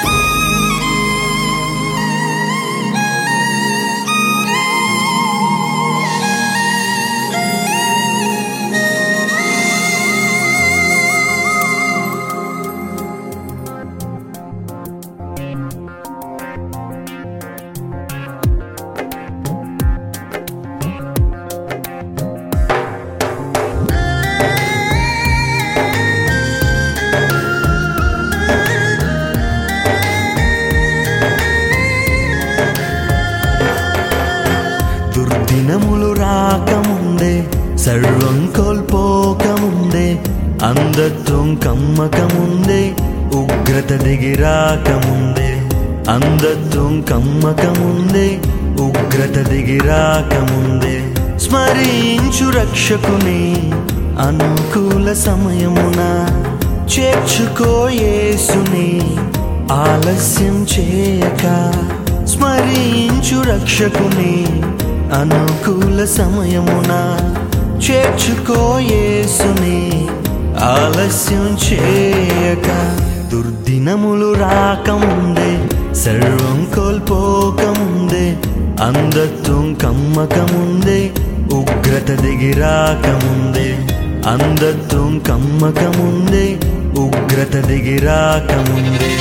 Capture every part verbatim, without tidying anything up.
దినములు రాకముందే సర్వం కోల్పోకముందే అంధత్వం కమ్మకముందే ఉగ్రత దిగిరాకముందే అంధత్వం కమ్మకముందే ఉగ్రత దిగిరాకముందే స్మరించు రక్షకుని అనుకూల సమయమున చేర్చుకో యేసుని ఆలస్యం చేయక స్మరించు రక్షకుని అనుకూల సమయమున చేర్చుకో యేసుని ఆలస్యం చేయక దుర్దినములు రాకముందే సర్వం కోల్పోకముందే అంధత్వం కమ్మకముందే ఉగ్రత దిగిరాకముందే అంధత్వం కమ్మకముందే ఉగ్రత దిగిరాకముందే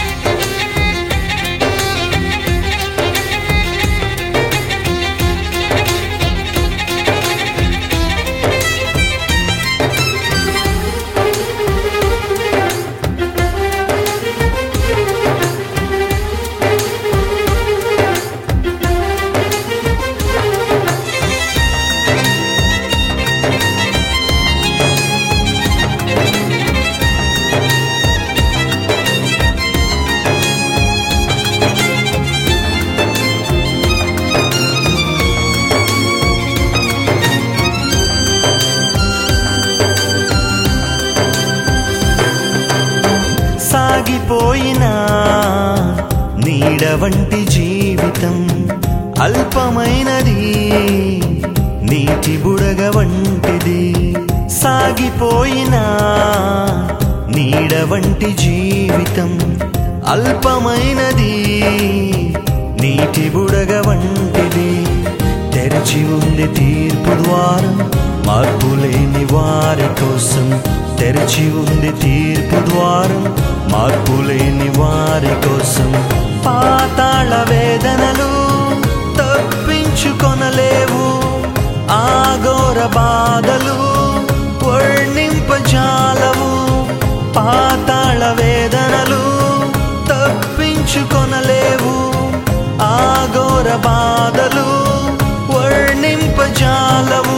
సాగిపోయినా నీడ వంటి జీవితం అల్పమైనది నీటి బుడగ వంటిది సాగిపోయినా నీడ వంటి జీవితం అల్పమైనది నీటి బుడగ వంటిది తెరిచి ఉంది తీర్పు ద్వారం మార్పులేని వారి కోసం తెరిచి ఉంది తీర్పు ద్వారం మార్పులేని వారి కోసం పాతాళ వేదనలు తప్పించుకొనలేవు ఆఘోర బాధలు వర్ణింపజాలవు పాతాళ వేదనలు తప్పించుకొనలేవు ఆఘోర బాధలు వర్ణింపజాలవు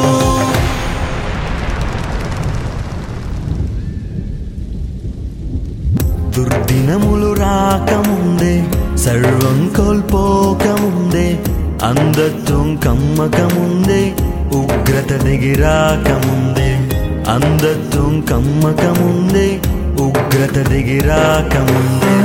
దుర్దినములు రాకముందే సర్వం కోల్పోకముందే అంధత్వం కమ్మకముందే ఉగ్రత దిగిరాకముందే అంధత్వం కమ్మకముందే ఉగ్రత దిగిరాకముందే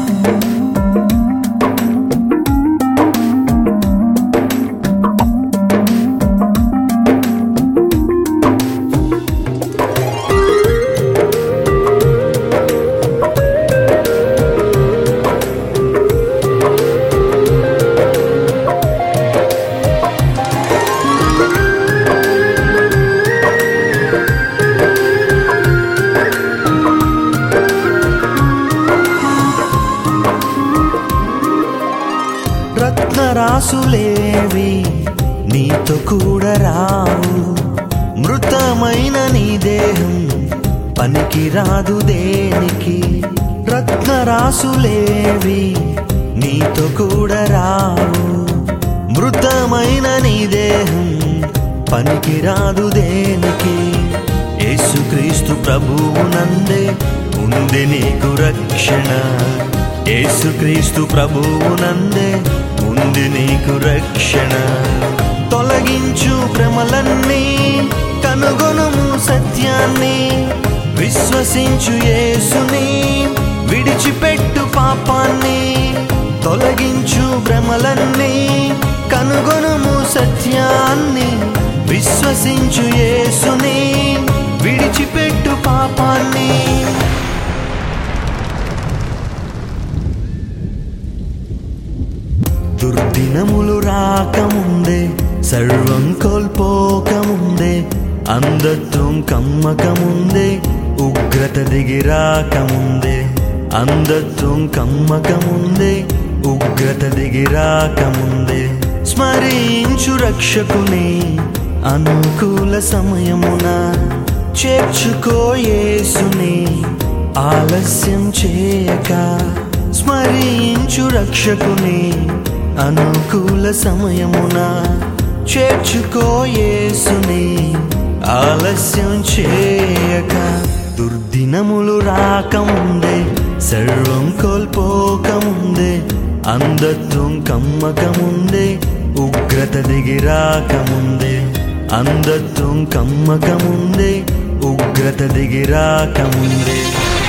రత్నరాసులేవి నీతో కూడా రావు మృతమైన నీ దేహం పనికి రాదు దేనికి రత్నరాసులేవి నీతో కూడా రావు మృతమైన నీ దేహం పనికి రాదు దేనికి యేసుక్రీస్తు ప్రభువునందే ఉంది నీకు రక్షణ యేసుక్రీస్తు ప్రభువునందే ఉంది నీకు రక్షణ తొలగించు భ్రమలన్నీ కనుగొనుము సత్యాన్ని విశ్వసించు యేసుని విడిచిపెట్టు పాపాన్ని తొలగించు భ్రమలన్నీ కనుగొనుము సత్యాన్ని విశ్వసించు యేసుని విడిచిపెట్టు పాపాన్ని దుర్దినములు రాకముందే, సర్వం కోల్పోకముందే, అంధత్వం కమ్మకముందే, ఉగ్రత దిగి రాకముందే, అంధత్వం కమ్మకముందే, ఉగ్రత దిగి రాకముందే, స్మరించు రక్షకుని అనుకూల సమయమున, చేర్చుకో యేసుని ఆలస్యం చేయక. స్మరించు రక్షకుని అనుకూల సమయమున, చేర్చుకో యేసుని ఆలస్యం చేయక. దుర్దినములు రాకముందే, సర్వం కోల్పోకముందే, అంధత్వం కమ్మకముందే, ఉగ్రత దిగి రాకముందే, అంధత్వం కమ్మకముందే, ఉగ్రత దిగి రాకముందే.